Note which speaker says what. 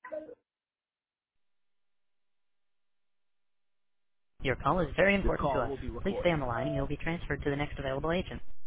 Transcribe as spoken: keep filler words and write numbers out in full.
Speaker 1: Your call is very
Speaker 2: This
Speaker 1: important to
Speaker 2: call
Speaker 1: us.
Speaker 2: will be
Speaker 1: Please stay
Speaker 2: recorded.
Speaker 1: on the line and you'll be transferred to the next available agent.